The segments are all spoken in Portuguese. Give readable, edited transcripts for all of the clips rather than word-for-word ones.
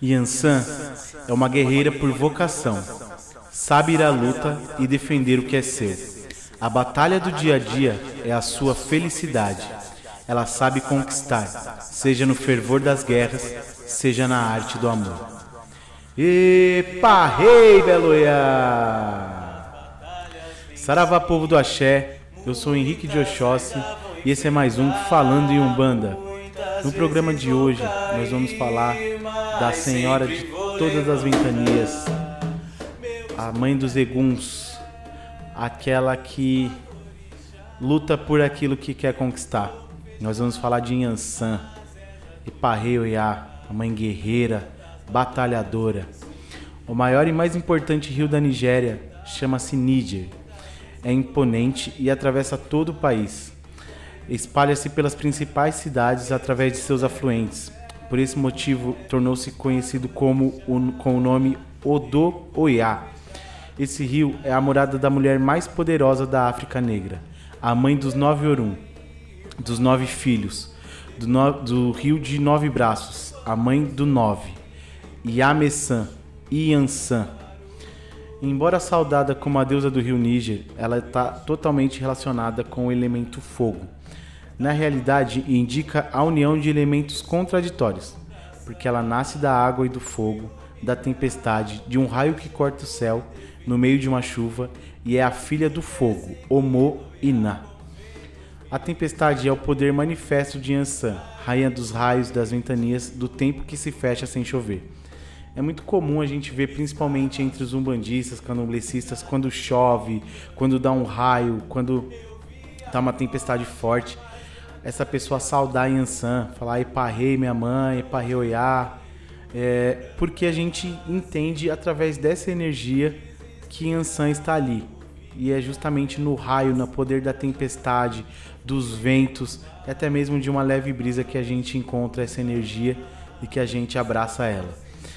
Yansan é uma guerreira por vocação. Sabe ir à luta e defender o que é seu. A batalha do dia a dia é a sua felicidade. Ela sabe conquistar, seja no fervor das guerras, seja na arte do amor. Epa, rei, Beloia! Saravá, povo do Axé, eu sou Henrique de Oxóssi e esse é mais um Falando em Umbanda. No programa de hoje, nós vamos falar da Senhora de todas as ventanias, a Mãe dos Eguns, aquela que luta por aquilo que quer conquistar. Nós vamos falar de Yansan, Iparrei Oiá, a Mãe Guerreira, Batalhadora. O maior e mais importante rio da Nigéria chama-se Níger. É imponente e atravessa todo o país. Espalha-se pelas principais cidades através de seus afluentes. Por esse motivo, tornou-se conhecido com o nome Odo Oiá. Esse rio é a morada da mulher mais poderosa da África Negra, a mãe dos 9 Orum, dos 9 filhos, do rio de 9 braços, a mãe do 9, Yamesan, Yansan. Embora saudada como a deusa do rio Níger, ela está totalmente relacionada com o elemento fogo. Na realidade, indica a união de elementos contraditórios, porque ela nasce da água e do fogo, da tempestade, de um raio que corta o céu, no meio de uma chuva, e é a filha do fogo, Omo Iná. A tempestade é o poder manifesto de Yansan, rainha dos raios das ventanias, do tempo que se fecha sem chover. É muito comum a gente ver, principalmente entre os umbandistas, candomblecistas, quando chove, quando dá um raio, quando tá uma tempestade forte, essa pessoa saudar Yansan, falar Iparrei minha mãe, Iparrei Oiá, porque a gente entende através dessa energia que Yansan está ali. E é justamente no raio, no poder da tempestade, dos ventos, até mesmo de uma leve brisa que a gente encontra essa energia e que a gente abraça ela.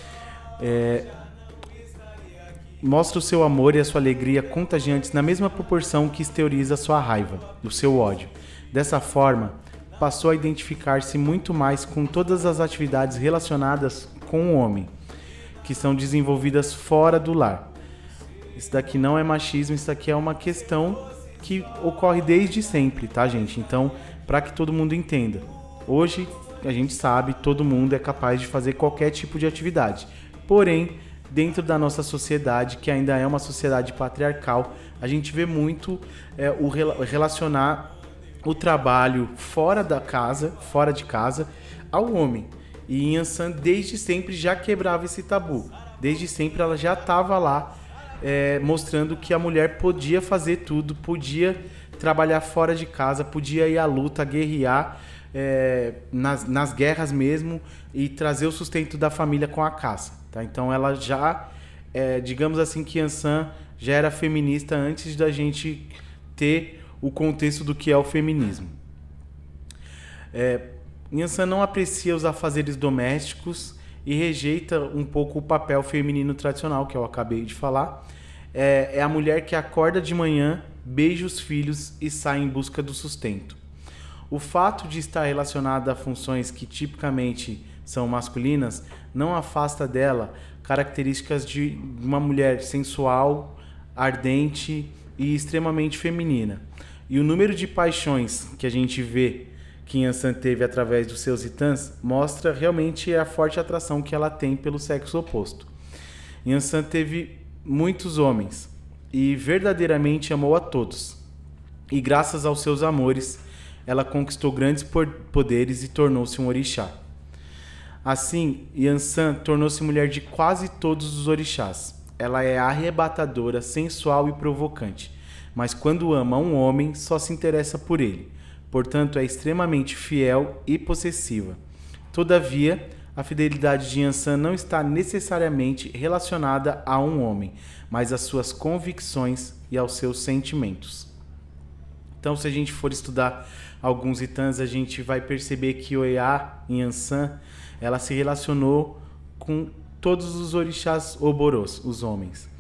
Mostra o seu amor e a sua alegria contagiantes na mesma proporção que exterioriza a sua raiva, o seu ódio. Dessa forma, passou a identificar-se muito mais com todas as atividades relacionadas com o homem, que são desenvolvidas fora do lar. Isso daqui não é machismo, isso daqui é uma questão que ocorre desde sempre, tá, gente? Então, para que todo mundo entenda, hoje a gente sabe, todo mundo é capaz de fazer qualquer tipo de atividade. Porém, dentro da nossa sociedade, que ainda é uma sociedade patriarcal, a gente vê muito relacionar o trabalho fora de casa, ao homem. E Yansan desde sempre já quebrava esse tabu. Desde sempre ela já estava lá mostrando que a mulher podia fazer tudo, podia trabalhar fora de casa, podia ir à luta, guerrear nas guerras mesmo e trazer o sustento da família com a caça. Tá? Então ela já, digamos assim, que Yansan já era feminista antes da gente ter o contexto do que é o feminismo. Yansan não aprecia os afazeres domésticos e rejeita um pouco o papel feminino tradicional, que eu acabei de falar. É a mulher que acorda de manhã, beija os filhos e sai em busca do sustento. O fato de estar relacionada a funções que tipicamente são masculinas não afasta dela características de uma mulher sensual, ardente e extremamente feminina. E o número de paixões que a gente vê que Yansan teve através dos seus itãs mostra realmente a forte atração que ela tem pelo sexo oposto. Yansan teve muitos homens e verdadeiramente amou a todos. E graças aos seus amores, ela conquistou grandes poderes e tornou-se um orixá. Assim, Yansan tornou-se mulher de quase todos os orixás. Ela é arrebatadora, sensual e provocante, mas quando ama um homem, só se interessa por ele. Portanto, é extremamente fiel e possessiva. Todavia, a fidelidade de Yansan não está necessariamente relacionada a um homem, mas às suas convicções e aos seus sentimentos. Então, se a gente for estudar alguns itãs, a gente vai perceber que Oiá, Yansan, ela se relacionou com todos os orixás oborós, os homens.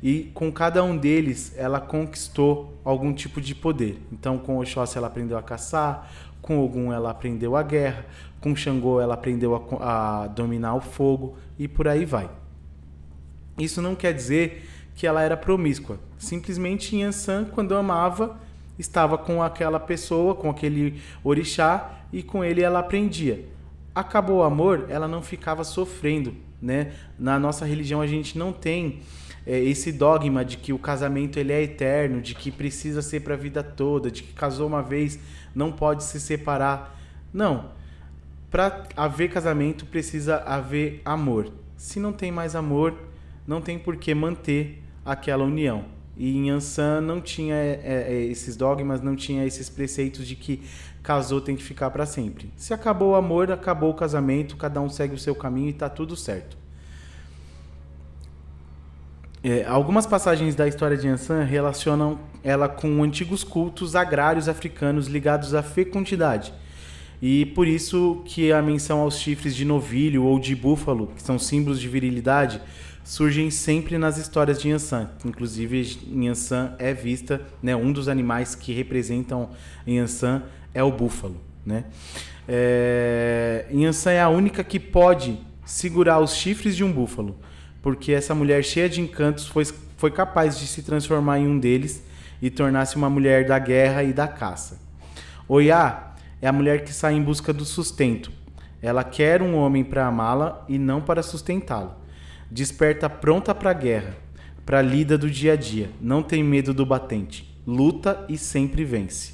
E com cada um deles, ela conquistou algum tipo de poder. Então, com Oxóssi ela aprendeu a caçar, com Ogum ela aprendeu a guerra, com Xangô ela aprendeu a dominar o fogo e por aí vai. Isso não quer dizer que ela era promíscua. Simplesmente Yansan, quando amava, estava com aquela pessoa, com aquele orixá, e com ele ela aprendia. Acabou o amor, ela não ficava sofrendo, né? Na nossa religião a gente não tem esse dogma de que o casamento ele é eterno, de que precisa ser para a vida toda, de que casou uma vez não pode se separar. Não. Para haver casamento precisa haver amor. Se não tem mais amor, não tem por que manter aquela união. E em Yansan não tinha esses dogmas, não tinha esses preceitos de que casou tem que ficar para sempre. Se acabou o amor, acabou o casamento, cada um segue o seu caminho e está tudo certo. Algumas passagens da história de Yansan relacionam ela com antigos cultos agrários africanos ligados à fecundidade. E por isso que a menção aos chifres de novilho ou de búfalo, que são símbolos de virilidade, surgem sempre nas histórias de Yansan. Inclusive, Yansan é vista, né, um dos animais que representam Yansan é o búfalo. Né? Yansan é a única que pode segurar os chifres de um búfalo, porque essa mulher cheia de encantos foi capaz de se transformar em um deles e tornar-se uma mulher da guerra e da caça. Oiá é a mulher que sai em busca do sustento. Ela quer um homem para amá-la e não para sustentá-lo. Desperta pronta para a guerra, para a lida do dia a dia. Não tem medo do batente. Luta e sempre vence.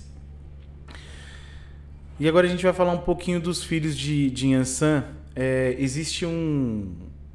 E agora a gente vai falar um pouquinho dos filhos de Yansan. Existe um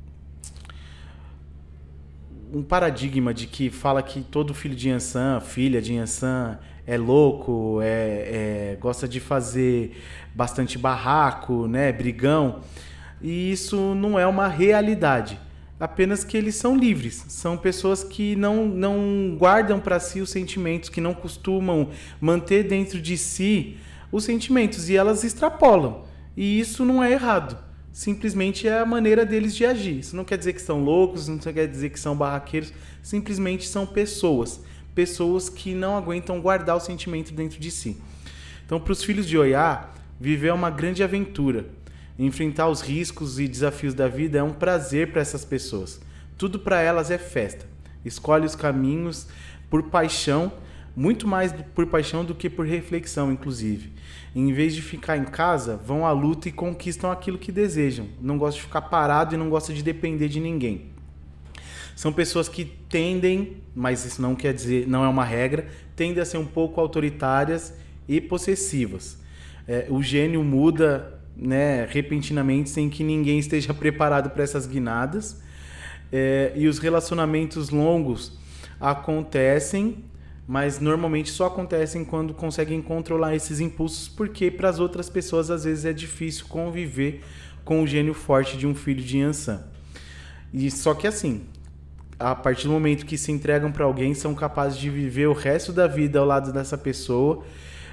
paradigma de que fala que todo filho de Yansan, filha de Yansan, é louco, gosta de fazer bastante barraco, né, brigão. E isso não é uma realidade. Apenas que eles são livres. São pessoas que não guardam para si os sentimentos, que não costumam manter dentro de si os sentimentos. E elas extrapolam. E isso não é errado. Simplesmente é a maneira deles de agir. Isso não quer dizer que são loucos, não quer dizer que são barraqueiros. Simplesmente são pessoas. Pessoas que não aguentam guardar o sentimento dentro de si. Então, para os filhos de Oiá, viver é uma grande aventura. Enfrentar os riscos e desafios da vida é um prazer para essas pessoas. Tudo para elas é festa. Escolhe os caminhos por paixão, muito mais por paixão do que por reflexão, inclusive. Em vez de ficar em casa, vão à luta e conquistam aquilo que desejam. Não gostam de ficar parado e não gostam de depender de ninguém. São pessoas que tendem, mas isso não quer dizer, não é uma regra, tendem a ser um pouco autoritárias e possessivas. O gênio muda, né, repentinamente, sem que ninguém esteja preparado para essas guinadas. E os relacionamentos longos acontecem, mas normalmente só acontecem quando conseguem controlar esses impulsos, porque para as outras pessoas às vezes é difícil conviver com o gênio forte de um filho de Yansan. E só que assim, a partir do momento que se entregam para alguém, são capazes de viver o resto da vida ao lado dessa pessoa,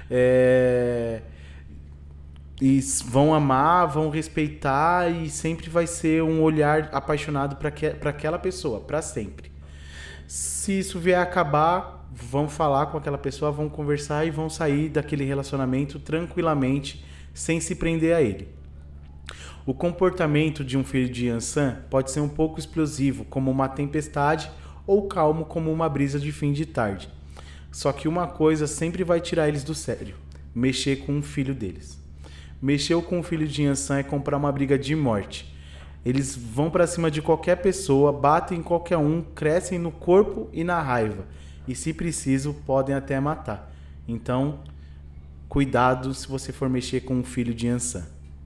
e vão amar, vão respeitar, e sempre vai ser um olhar apaixonado para aquela pessoa, para sempre. Se isso vier a acabar, vão falar com aquela pessoa, vão conversar e vão sair daquele relacionamento tranquilamente, sem se prender a ele. O comportamento de um filho de Yansan pode ser um pouco explosivo, como uma tempestade, ou calmo, como uma brisa de fim de tarde. Só que uma coisa sempre vai tirar eles do sério: mexer com um filho deles. Mexeu com o filho de Yansan é comprar uma briga de morte. Eles vão para cima de qualquer pessoa, batem em qualquer um, crescem no corpo e na raiva. E se preciso, podem até matar. Então, cuidado se você for mexer com um filho de Yansan.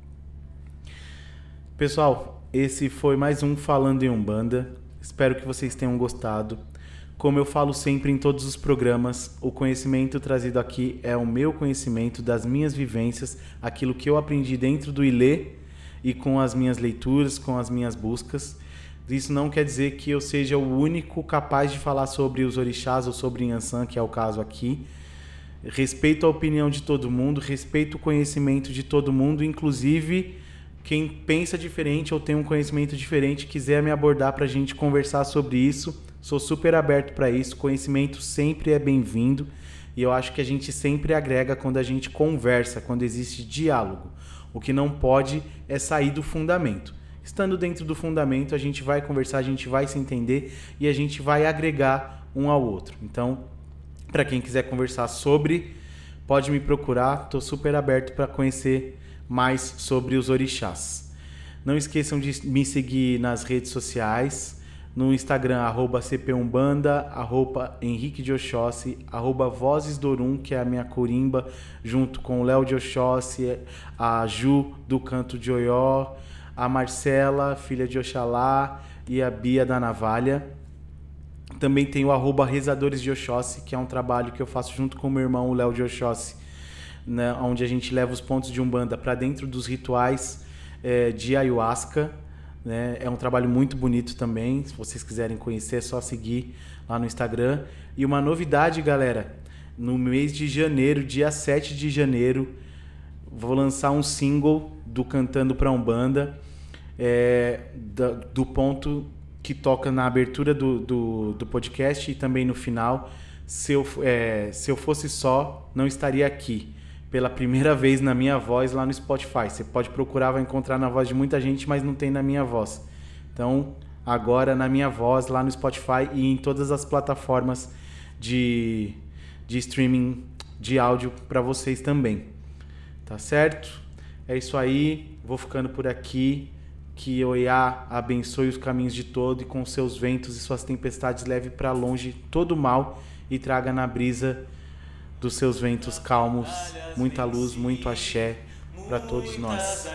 Pessoal, esse foi mais um Falando em Umbanda. Espero que vocês tenham gostado. Como eu falo sempre em todos os programas, o conhecimento trazido aqui é o meu conhecimento, das minhas vivências, aquilo que eu aprendi dentro do Ilê e com as minhas leituras, com as minhas buscas. Isso não quer dizer que eu seja o único capaz de falar sobre os orixás ou sobre Yansan, que é o caso aqui. Respeito a opinião de todo mundo, respeito o conhecimento de todo mundo, inclusive quem pensa diferente ou tem um conhecimento diferente, quiser me abordar para a gente conversar sobre isso, Sou super aberto para isso, conhecimento sempre é bem-vindo e eu acho que a gente sempre agrega quando a gente conversa, quando existe diálogo. O que não pode é sair do fundamento. Estando dentro do fundamento, a gente vai conversar, a gente vai se entender e a gente vai agregar um ao outro. Então, para quem quiser conversar sobre, pode me procurar, estou super aberto para conhecer mais sobre os orixás. Não esqueçam de me seguir nas redes sociais, no Instagram, @cpumbanda, @Henrique de Oxóssi, @Vozes do Orum, que é a minha corimba, junto com o Léo de Oxóssi, a Ju, do Canto de Oió, a Marcela, filha de Oxalá, e a Bia da Navalha. Também tem o @Rezadores de Oxóssi, que é um trabalho que eu faço junto com o meu irmão, o Léo de Oxóssi, né, onde a gente leva os pontos de Umbanda para dentro dos rituais de Ayahuasca. Né? É um trabalho muito bonito também. Se vocês quiserem conhecer, é só seguir lá no Instagram. E uma novidade, galera, no mês de janeiro, dia 7 de janeiro, vou lançar um single do Cantando pra Umbanda, do ponto que toca na abertura do podcast e também no final. Se eu fosse só, não estaria aqui. Pela primeira vez na minha voz lá no Spotify. Você pode procurar, vai encontrar na voz de muita gente, mas não tem na minha voz. Então, agora na minha voz lá no Spotify e em todas as plataformas de streaming de áudio para vocês também. Tá certo? É isso aí. Vou ficando por aqui. Que Oiá abençoe os caminhos de todo e com seus ventos e suas tempestades leve para longe todo o mal e traga na brisa dos seus ventos calmos, muita luz, muito axé para todos nós.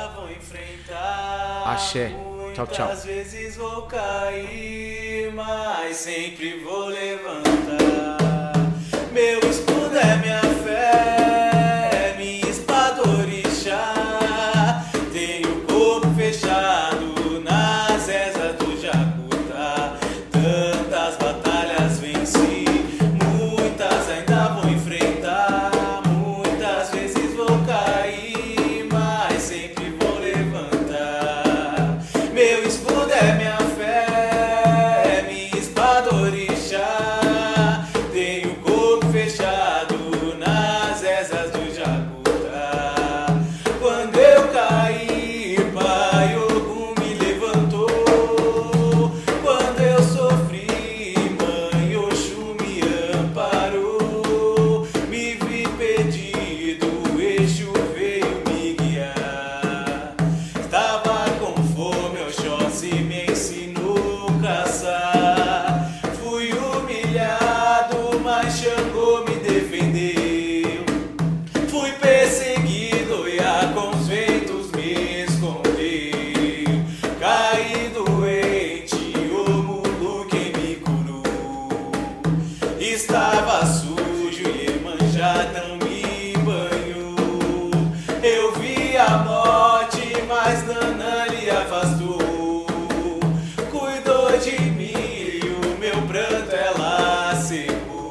Axé. Tchau, tchau. Às vezes vou cair, mas sempre vou levantar. Meu escudo é minha fé, minha espada orixá. Tenho o corpo fechado nas rezas do Jacutá. Tantas batalhas venci, muitas ainda vou enfrentar. Muitas vezes vou cair, mas sempre vou levantar. Meu escudo é minha fé, minha espada orixá. Tenho o corpo fechado nas rezas do Jacutá. Quando eu caí, Pai Ogum me levantou. Quando eu sofri, Mãe Oxum me amparou. Me vi perdido, o Exu veio me guiar. Estava com fome, Oxóssi me ensinou a caçar. Fui humilhado, mas Xangô me defendeu. Fui perseguido e com os ventos me escondeu. Caí doente, o mundo quem me curou. Estava sujo e Iemanjá não me banhou. Eu vi a morte, mas Nanã lhe afastou. Cuidou de mim e o meu pranto ela secou.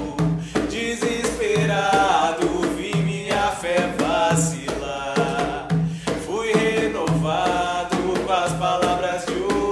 Desesperado vi minha fé vacilar. Fui renovado com as palavras de